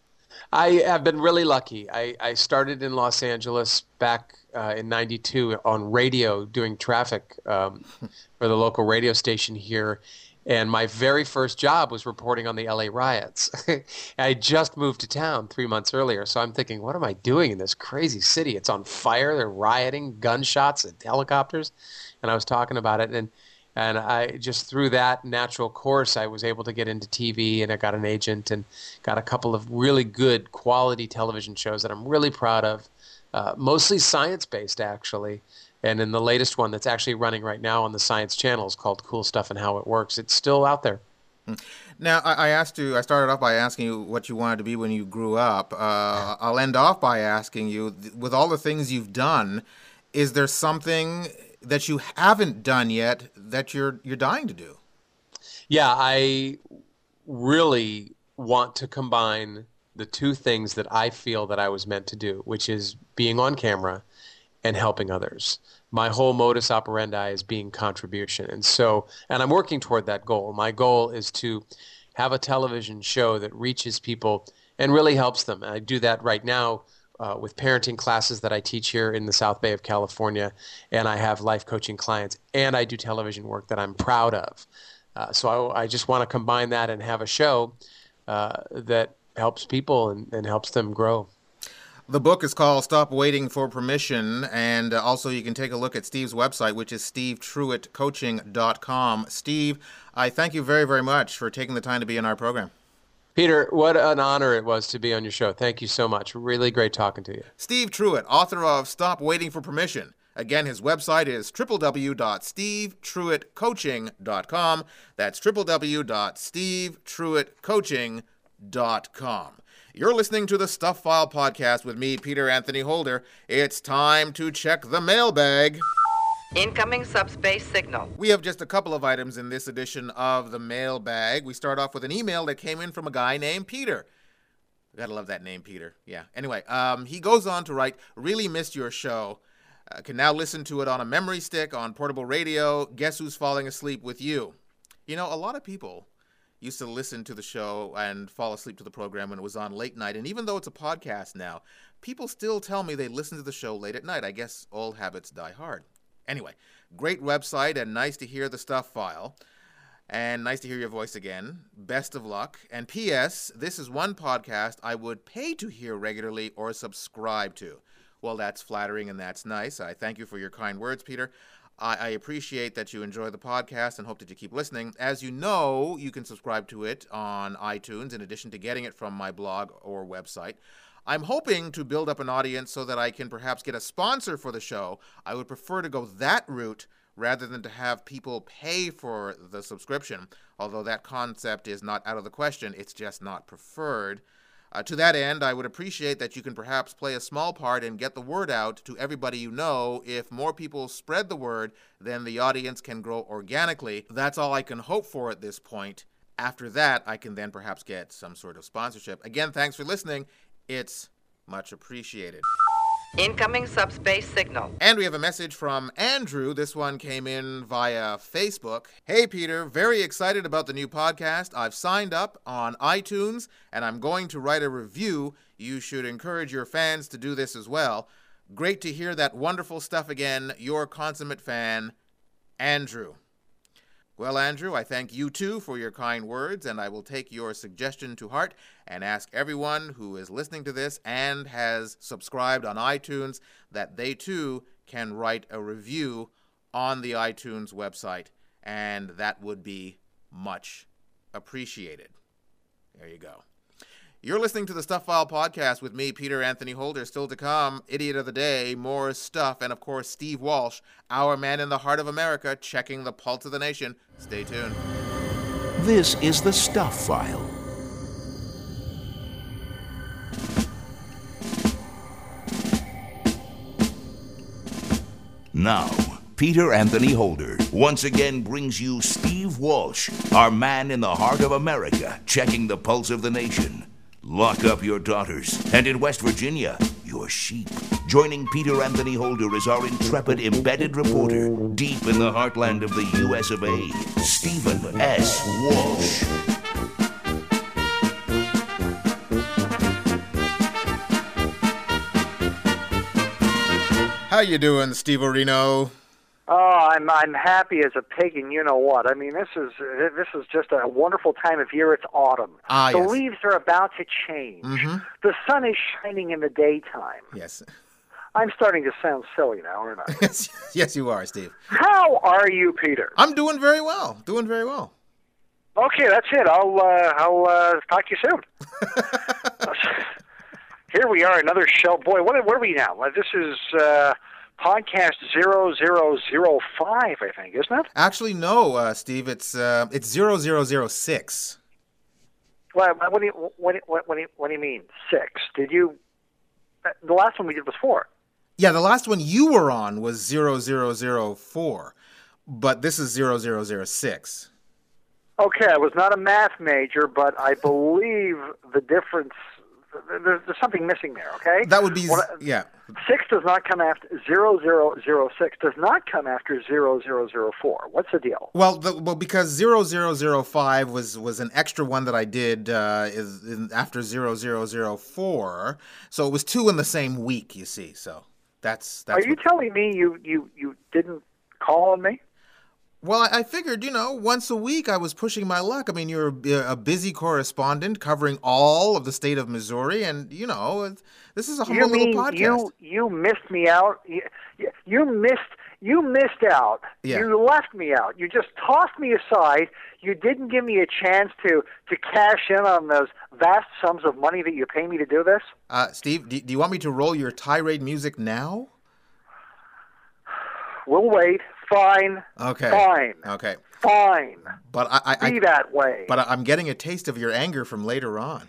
I have been really lucky. I, I started in Los Angeles back uh, in ninety-two on radio doing traffic um, for the local radio station here. And my very first job was reporting on the L A riots. I just moved to town three months earlier, so I'm thinking, what am I doing in this crazy city? It's on fire. They're rioting, gunshots, and helicopters. And I was talking about it, and and I just through that natural course, I was able to get into T V, and I got an agent and got a couple of really good quality television shows that I'm really proud of, uh, mostly science-based, actually. And in the latest one that's actually running right now on the Science Channel is called Cool Stuff and How It Works. It's still out there. Now, I asked you, I started off by asking you what you wanted to be when you grew up. Uh, I'll end off by asking you, with all the things you've done, is there something that you haven't done yet that you're you're dying to do? Yeah, I really want to combine the two things that I feel that I was meant to do, which is being on camera and helping others. My whole modus operandi is being contribution. And so, and I'm working toward that goal. My goal is to have a television show that reaches people and really helps them. And I do that right now uh, with parenting classes that I teach here in the South Bay of California. And I have life coaching clients. And I do television work that I'm proud of. Uh, so I, I just want to combine that and have a show uh, that helps people and, and helps them grow. The book is called Stop Waiting for Permission, and uh, also you can take a look at Steve's website, which is steve truitt coaching dot com. Steve, I thank you very, very much for taking the time to be in our program. Peter, what an honor it was to be on your show. Thank you so much. Really great talking to you. Steve Truitt, author of Stop Waiting for Permission. Again, his website is w w w dot steve truitt coaching dot com. That's w w w dot steve truitt coaching dot com. You're listening to the Stuff File Podcast with me, Peter Anthony Holder. It's time to check the mailbag. Incoming subspace signal. We have just a couple of items in this edition of the mailbag. We start off with an email that came in from a guy named Peter. Gotta love that name, Peter. Yeah. Anyway, um, he goes on to write, really missed your show. Uh, can now listen to it on a memory stick, on portable radio. Guess who's falling asleep with you? You know, a lot of people used to listen to the show and fall asleep to the program when it was on late night. And even though it's a podcast now, people still tell me they listen to the show late at night. I guess old habits die hard. Anyway, great website and nice to hear the Stuff File. And nice to hear your voice again. Best of luck. And P S, this is one podcast I would pay to hear regularly or subscribe to. Well, that's flattering and that's nice. I thank you for your kind words, Peter. I, I appreciate that you enjoy the podcast and hope that you keep listening. As you know, you can subscribe to it on iTunes in addition to getting it from my blog or website. I'm hoping to build up an audience so that I can perhaps get a sponsor for the show. I would prefer to go that route rather than to have people pay for the subscription, although that concept is not out of the question. It's just not preferred. Uh, to that end, I would appreciate that you can perhaps play a small part and get the word out to everybody you know. If more people spread the word, then the audience can grow organically. That's all I can hope for at this point. After that, I can then perhaps get some sort of sponsorship. Again, thanks for listening. It's much appreciated. Incoming subspace signal. And we have a message from Andrew. This one came in via Facebook. Hey, Peter, very excited about the new podcast. I've signed up on iTunes, and I'm going to write a review. You should encourage your fans to do this as well. Great to hear that wonderful stuff again. Your consummate fan, Andrew. Well, Andrew, I thank you, too, for your kind words, and I will take your suggestion to heart and ask everyone who is listening to this and has subscribed on iTunes that they, too, can write a review on the iTunes website, and that would be much appreciated. There you go. You're listening to the Stuff File Podcast with me, Peter Anthony Holder. Still to come, Idiot of the Day, more stuff, and of course, Steve Walsh, our man in the heart of America, checking the pulse of the nation. Stay tuned. This is the Stuff File. Now, Peter Anthony Holder once again brings you Steve Walsh, our man in the heart of America, checking the pulse of the nation. Lock up your daughters, and in West Virginia, your sheep. Joining Peter Anthony Holder is our intrepid embedded reporter, deep in the heartland of the U S of A, Stephen S. Walsh. How you doing, Steve Orino? Oh, I'm I'm happy as a pig, and you know what? I mean, this is this is just a wonderful time of year. It's autumn. Ah, the yes. leaves are about to change. Mm-hmm. The sun is shining in the daytime. Yes. I'm starting to sound silly now, aren't I? yes, yes, you are, Steve. How are you, Peter? I'm doing very well. Doing very well. Okay, that's it. I'll uh, I'll uh, talk to you soon. Here we are, another show. Boy, what what are we now? This is. Uh, Podcast zero zero zero five, I think, isn't it? Actually, no, uh, Steve. It's uh, it's zero zero zero six. Well, what do you what, what, what, do you, what do you mean six? Did you? The last one we did was four. Yeah, the last one you were on was zero zero zero four, but this is zero zero zero six. Okay, I was not a math major, but I believe the difference. There's, there's something missing there, okay? That would be, well, yeah. Six does not come after, zero zero zero six does not come after zero zero zero four. What's the deal? Well, the, well, because zero zero zero five was, was an extra one that I did uh, is in, after zero zero zero four, so it was two in the same week, you see, so that's... that's Are you what... telling me you, you, you didn't call on me? Well, I figured, you know, once a week I was pushing my luck. I mean, you're a busy correspondent covering all of the state of Missouri, and, you know, this is a humble you mean little podcast. You, you missed me out. You, you missed you missed out. Yeah. You left me out. You just tossed me aside. You didn't give me a chance to, to cash in on those vast sums of money that you pay me to do this. Uh, Steve, do, do you want me to roll your tirade music now? We'll wait. Fine. Okay. Fine. Okay. Fine. But I, I, Be I that way. But I'm getting a taste of your anger from later on.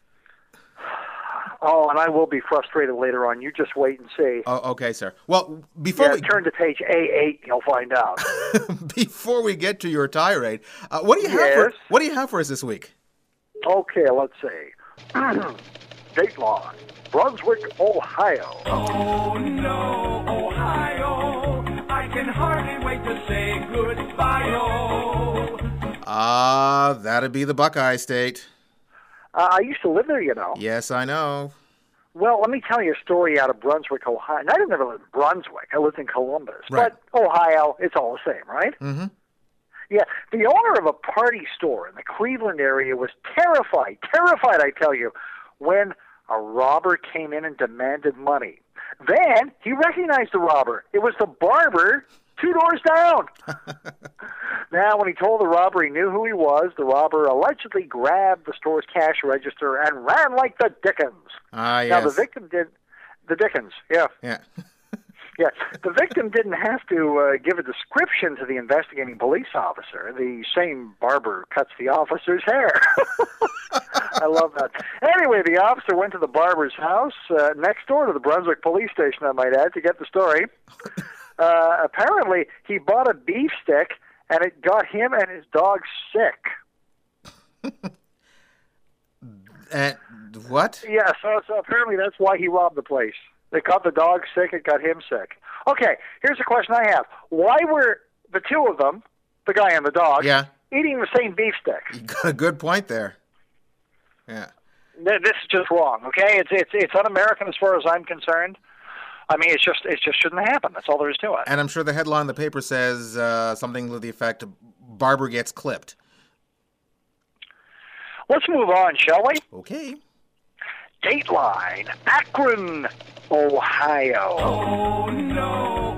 Oh, and I will be frustrated later on. You just wait and see. Oh, okay, sir. Well, before yeah, we turn to page A eight, you'll find out. before we get to your tirade, uh, what do you have Yes? for what do you have for us this week? Okay, let's see. Dateline, Brunswick, Ohio. Oh no, Ohio, I can hardly wait to say goodbye. Oh. Ah, that'd be the Buckeye State. Uh, I used to live there, you know. Yes, I know. Well, let me tell you a story out of Brunswick, Ohio. And I didn't never live in Brunswick. I lived in Columbus. Right. But Ohio, it's all the same, right? Mm-hmm. Yeah, the owner of a party store in the Cleveland area was terrified, terrified, I tell you, when a robber came in and demanded money. Then he recognized the robber. It was the barber two doors down. Now, when he told the robber he knew who he was, the robber allegedly grabbed the store's cash register and ran like the Dickens. Ah, yes. Now, the victim did the Dickens, yeah. Yeah. Yeah, the victim didn't have to uh, give a description to the investigating police officer. The same barber cuts the officer's hair. I love that. Anyway, the officer went to the barber's house uh, next door to the Brunswick police station, I might add, to get the story. Uh, apparently, he bought a beef stick, and it got him and his dog sick. And what? Yeah, so, so apparently that's why he robbed the place. They got the dog sick, it got him sick. Okay, here's a question I have. Why were the two of them, the guy and the dog, Yeah. eating the same beef stick? You got a good point there. Yeah. Th- This is just wrong, okay? It's it's it's un-American as far as I'm concerned. I mean, it's just it just shouldn't happen. That's all there is to it. And I'm sure the headline in the paper says uh, something to the effect, barber gets clipped. Let's move on, shall we? Okay. Dateline, Akron, Ohio. Oh no,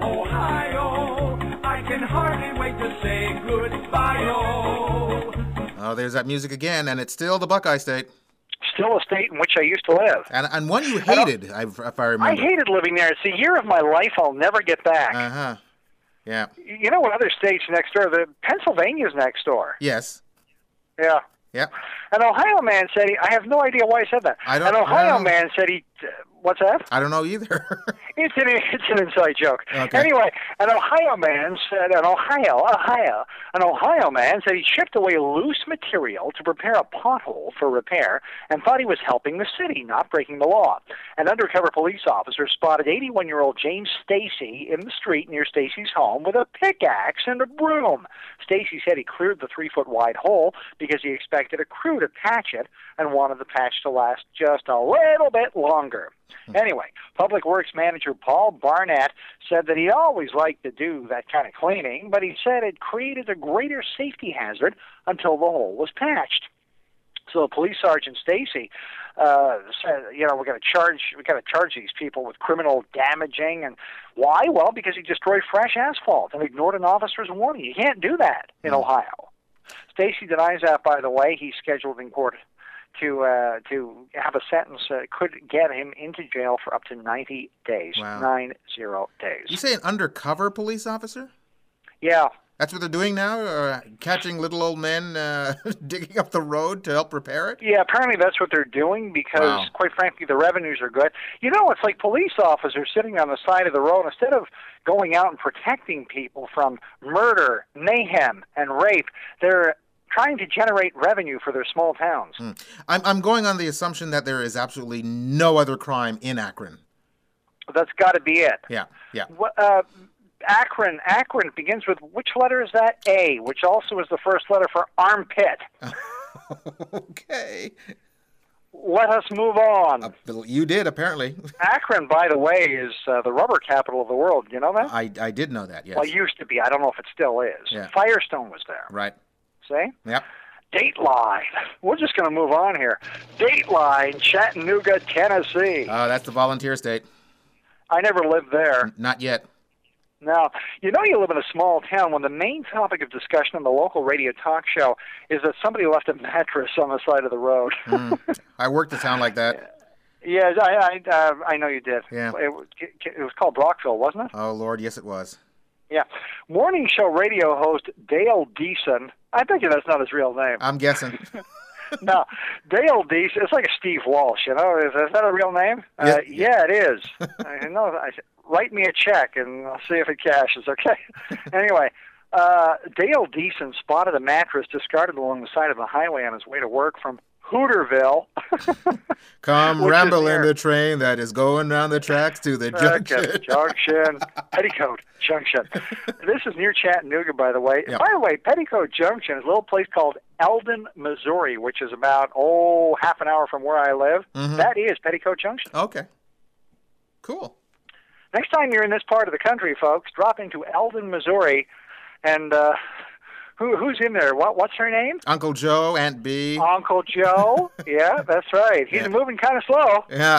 Ohio, I can hardly wait to say goodbye. Oh, Oh, there's that music again, and it's still the Buckeye State. Still a state in which I used to live. And and one you hated, I if I remember. I hated living there. It's a year of my life I'll never get back. Uh-huh. Yeah. You know what other states next door? The Pennsylvania's next door. Yes. Yeah. Yeah. An Ohio man said he, I have no idea why he said that. I don't- An Ohio well- man said he, uh, what's that? I don't know either. It's an it's an inside joke. Okay. Anyway, an Ohio man said an Ohio Ohio an Ohio man said he shipped away loose material to prepare a pothole for repair and thought he was helping the city, not breaking the law. An undercover police officer spotted eighty-one-year-old James Stacy in the street near Stacy's home with a pickaxe and a broom. Stacy said he cleared the three-foot-wide hole because he expected a crew to patch it and wanted the patch to last just a little bit longer. Anyway, Public Works Manager Paul Barnett said that he always liked to do that kind of cleaning, but he said it created a greater safety hazard until the hole was patched. So Police Sergeant Stacy uh, said, you know, we're going to charge, we got to charge these people with criminal damaging, and why? Well, because he destroyed fresh asphalt and ignored an officer's warning. You can't do that in Ohio. Stacy denies that, by the way. He's scheduled in court to uh, to have a sentence that uh, could get him into jail for up to ninety days. Wow. Nine zero days. You say an undercover police officer? Yeah. That's what they're doing now? Uh, catching little old men uh, digging up the road to help repair it? Yeah, apparently that's what they're doing because, Wow. quite frankly, the revenues are good. You know, it's like police officers sitting on the side of the road. Instead of going out and protecting people from murder, mayhem, and rape, they're trying to generate revenue for their small towns. Hmm. I'm, I'm going on the assumption that there is absolutely no other crime in Akron. That's got to be it. Yeah, yeah. What, uh, Akron, Akron begins with which letter is that? A, which also is the first letter for armpit. Okay. Let us move on. Uh, you did, apparently. Akron, by the way, is uh, the rubber capital of the world. You know that? I, I did know that, yes. Well, it used to be. I don't know if it still is. Yeah. Firestone was there. Right. See? Yep. Dateline. We're just going to move on here. Dateline, Chattanooga, Tennessee. Oh, that's the volunteer state. I never lived there. Not yet. Now, you know you live in a small town when the main topic of discussion on the local radio talk show is that somebody left a mattress on the side of the road. Mm. I worked a town like that. Yes, I I, uh, I know you did. Yeah. It, it, it was called Brockville, wasn't it? Oh, Lord, yes, it was. Yeah. Morning show radio host Dale Deason. I think that's not his real name. I'm guessing. No, Dale Deason. It's like a Steve Walsh, you know. Is, is that a real name? Yeah, uh, yeah it is. I know. I, write me a check, and I'll see if it cashes, okay? Anyway, uh, Dale Deason spotted a mattress discarded along the side of the highway on his way to work from Hooterville. Come ramble in the train that is going down the tracks to the junction. Okay, junction, Petticoat Junction. This is near Chattanooga, by the way. Yep. By the way, Petticoat Junction is a little place called Eldon, Missouri, which is about, oh, half an hour from where I live. Mm-hmm. That is Petticoat Junction. Okay. Cool. Next time you're in this part of the country, folks, drop into Eldon, Missouri, and... Uh, Who, who's in there? What What's her name? Uncle Joe, Aunt B. Uncle Joe. Yeah, that's right. He's Yeah. moving kind of slow. Yeah.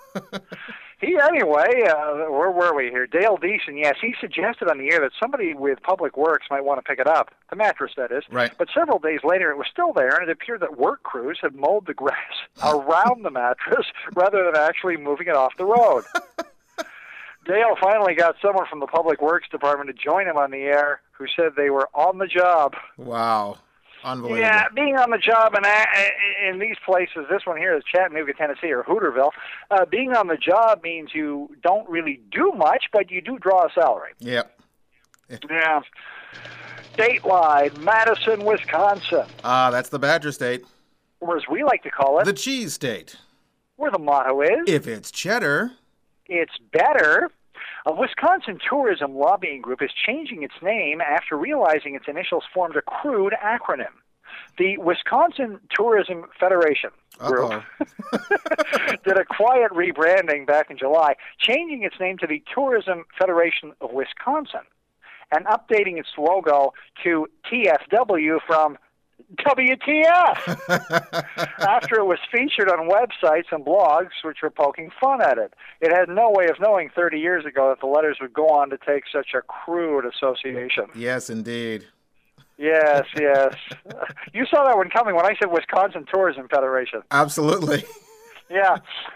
He, anyway, uh, where were we here? Dale Deason, yes, he suggested on the air that somebody with Public Works might want to pick it up. The mattress, that is. Right. But several days later, it was still there, and it appeared that work crews had mowed the grass around the mattress rather than actually moving it off the road. Dale finally got someone from the Public Works Department to join him on the air who said they were on the job. Wow. Unbelievable. Yeah, being on the job in, in these places, this one here is Chattanooga, Tennessee, or Hooterville, uh, being on the job means you don't really do much, but you do draw a salary. Yep. Yeah. Dateline, Madison, Wisconsin. Ah, uh, that's the Badger State. Or as we like to call it, the Cheese State. Where the motto is, if it's cheddar, it's better. A Wisconsin tourism lobbying group is changing its name after realizing its initials formed a crude acronym. The Wisconsin Tourism Federation group did a quiet rebranding back in July, changing its name to the Tourism Federation of Wisconsin and updating its logo to T F W from W T F after it was featured on websites and blogs which were poking fun at it. It had no way of knowing thirty years ago that the letters would go on to take such a crude association. Yes, indeed. Yes, yes. You saw that one coming when I said Wisconsin Tourism Federation. Absolutely. Yeah.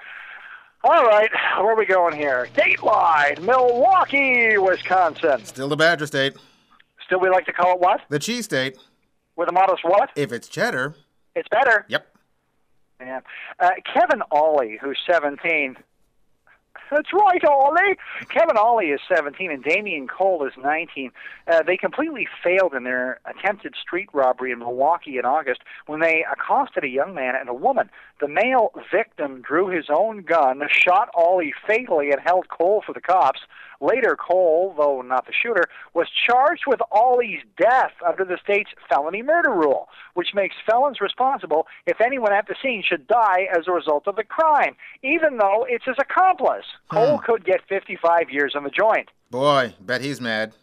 All right, where are we going here? Dateline, Milwaukee, Wisconsin. Still the Badger State. Still we like to call it what? The Cheese State. With a modest what? If it's cheddar. It's better. Yep. Yeah. Uh, Kevin Ollie, who's seventeen. That's right, Ollie. Kevin Ollie is seventeen and Damian Cole is nineteen. Uh, they completely failed in their attempted street robbery in Milwaukee in August when they accosted a young man and a woman. The male victim drew his own gun, shot Ollie fatally, and held Cole for the cops. Later, Cole, though not the shooter, was charged with Ollie's death under the state's felony murder rule, which makes felons responsible if anyone at the scene should die as a result of the crime, even though it's his accomplice. Hmm. Cole could get fifty-five years on the joint. Boy, bet he's mad.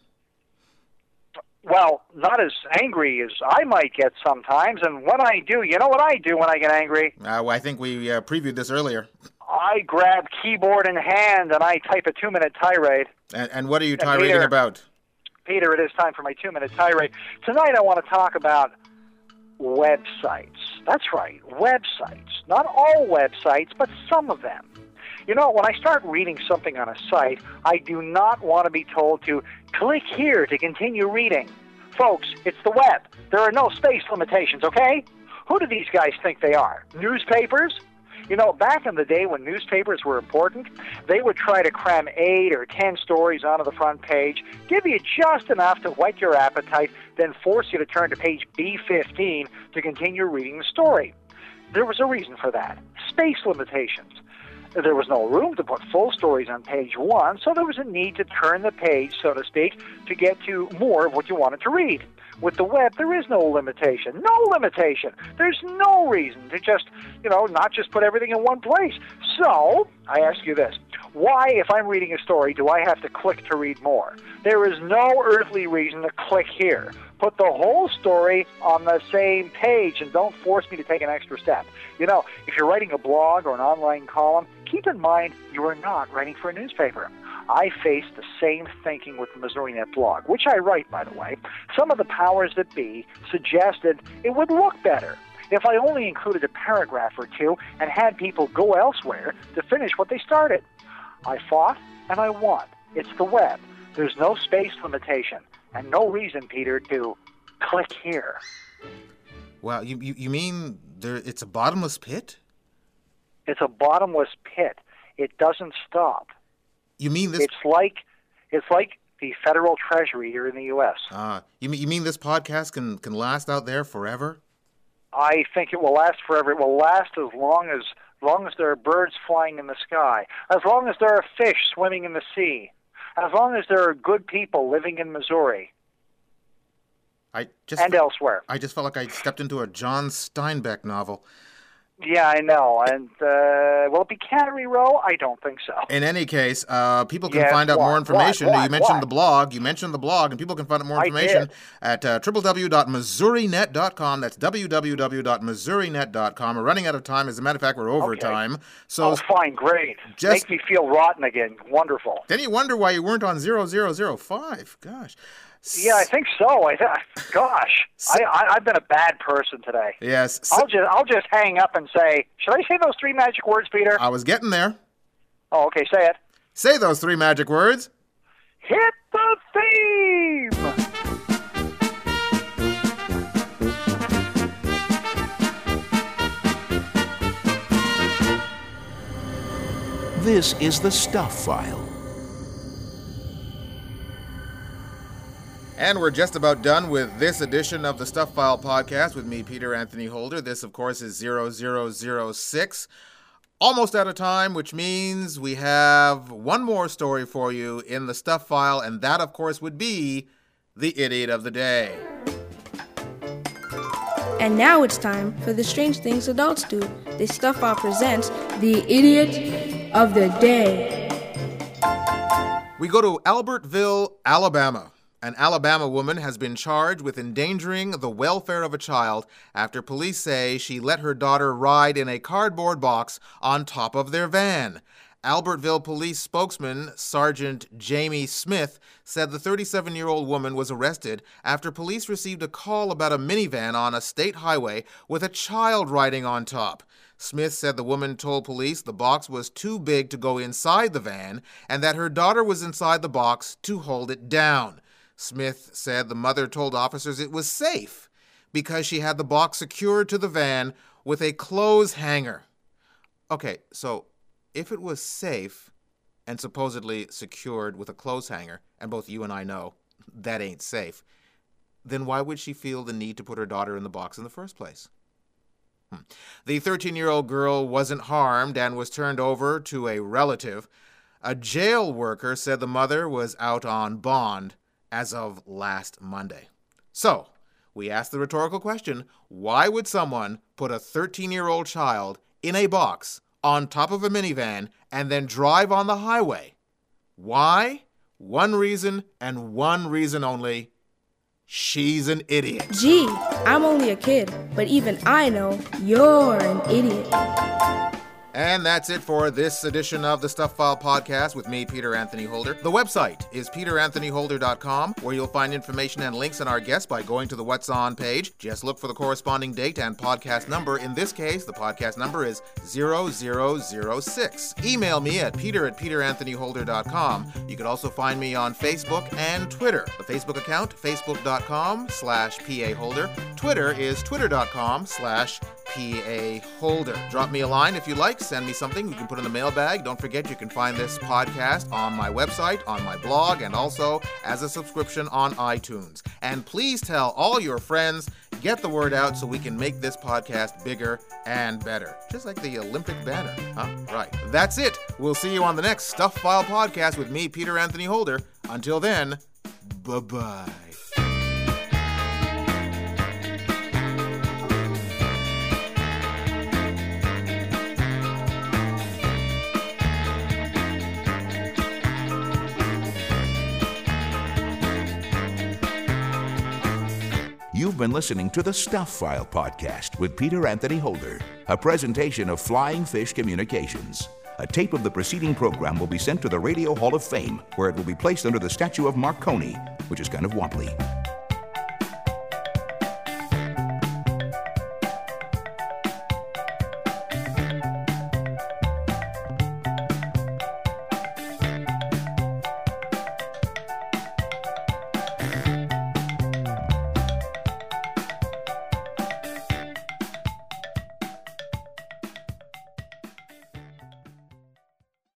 Well, not as angry as I might get sometimes, and when I do, you know what I do when I get angry? Uh, well, I think we uh, previewed this earlier. I grab keyboard in hand and I type a two-minute tirade. And, and what are you tirading Peter, about? Peter, it is time for my two-minute tirade. Tonight I want to talk about websites. That's right, websites. Not all websites, but some of them. You know, when I start reading something on a site, I do not want to be told to click here to continue reading. Folks, it's the web. There are no space limitations, okay? Who do these guys think they are? Newspapers? You know, back in the day when newspapers were important, they would try to cram eight or ten stories onto the front page, give you just enough to whet your appetite, then force you to turn to page B fifteen to continue reading the story. There was a reason for that. Space limitations. There was no room to put full stories on page one, so there was a need to turn the page, so to speak, to get to more of what you wanted to read. With the web, there is no limitation. No limitation. There's no reason to just, you know, not just put everything in one place. So, I ask you this. Why, if I'm reading a story, do I have to click to read more? There is no earthly reason to click here. Put the whole story on the same page and don't force me to take an extra step. You know, if you're writing a blog or an online column, keep in mind you are not writing for a newspaper. I face the same thinking with the MissouriNet blog, which I write, by the way. Some of the powers that be suggested it would look better if I only included a paragraph or two and had people go elsewhere to finish what they started. I fought and I won. It's the web. There's no space limitation and no reason, Peter, to click here. Wow, you, you, you mean there? It's a bottomless pit? It's a bottomless pit. It doesn't stop. You mean this? It's like it's like the federal treasury here in the U S. Uh, you mean you mean this podcast can, can last out there forever? I think it will last forever. It will last as long as, as long as there are birds flying in the sky, as long as there are fish swimming in the sea, as long as there are good people living in Missouri. I just and elsewhere. I just felt like I stepped into a John Steinbeck novel. Yeah, I know. And, uh, will it be Cannery Row? I don't think so. In any case, uh, people can yes, find out what, more information. What, what, you mentioned what? the blog. You mentioned the blog, and people can find out more information at uh, w w w dot missouri net dot com. That's w w w dot missouri net dot com. We're running out of time. As a matter of fact, we're over okay. time. So oh, fine, great. Just, Make me feel rotten again. Wonderful. Then you wonder why you weren't on zero zero zero five. Gosh. Yeah, I think so. I th- gosh, I, I, I've been a bad person today. Yes. I'll just I'll just hang up and say, should I say those three magic words, Peter? I was getting there. Oh, okay, say it. Say those three magic words. Hit the theme! This is the Stuff File. And we're just about done with this edition of the Stuff File podcast with me, Peter Anthony Holder. This, of course, is zero zero zero six. Almost out of time, which means we have one more story for you in the Stuff File, and that, of course, would be the Idiot of the Day. And now it's time for the Strange Things Adults Do. The Stuff File presents the Idiot of the Day. We go to Albertville, Alabama. An Alabama woman has been charged with endangering the welfare of a child after police say she let her daughter ride in a cardboard box on top of their van. Albertville police spokesman Sergeant Jamie Smith said the thirty-seven-year-old woman was arrested after police received a call about a minivan on a state highway with a child riding on top. Smith said the woman told police the box was too big to go inside the van and that her daughter was inside the box to hold it down. Smith said the mother told officers it was safe because she had the box secured to the van with a clothes hanger. Okay, so if it was safe and supposedly secured with a clothes hanger, and both you and I know that ain't safe, then why would she feel the need to put her daughter in the box in the first place? Hmm. The thirteen-year-old girl wasn't harmed and was turned over to a relative. A jail worker said the mother was out on bond as of last Monday. So, we asked the rhetorical question, why would someone put a thirteen-year-old child in a box on top of a minivan and then drive on the highway? Why? One reason and one reason only. She's an idiot. Gee, I'm only a kid, but even I know you're an idiot. And that's it for this edition of the Stuff File podcast with me, Peter Anthony Holder. The website is peter anthony holder dot com, where you'll find information and links on our guests by going to the What's On page. Just look for the corresponding date and podcast number. In this case, the podcast number is zero zero zero six. Email me at peter at peter anthony holder dot com. You can also find me on Facebook and Twitter. The Facebook account, facebook dot com slash pa holder. Twitter is twitter dot com slash pa holder. Drop me a line if you like. Send me something you can put in the mailbag. Don't forget you can find this podcast on my website, on my blog, and also as a subscription on iTunes. And please tell all your friends, get the word out so we can make this podcast bigger and better. Just like the Olympic banner, huh? Right. That's it. We'll see you on the next Stuff File podcast with me, Peter Anthony Holder. Until then, bye-bye. You've been listening to the Stuff File podcast with Peter Anthony Holder, a presentation of Flying Fish Communications. A tape of the preceding program will be sent to the Radio Hall of Fame, where it will be placed under the statue of Marconi, which is kind of wobbly.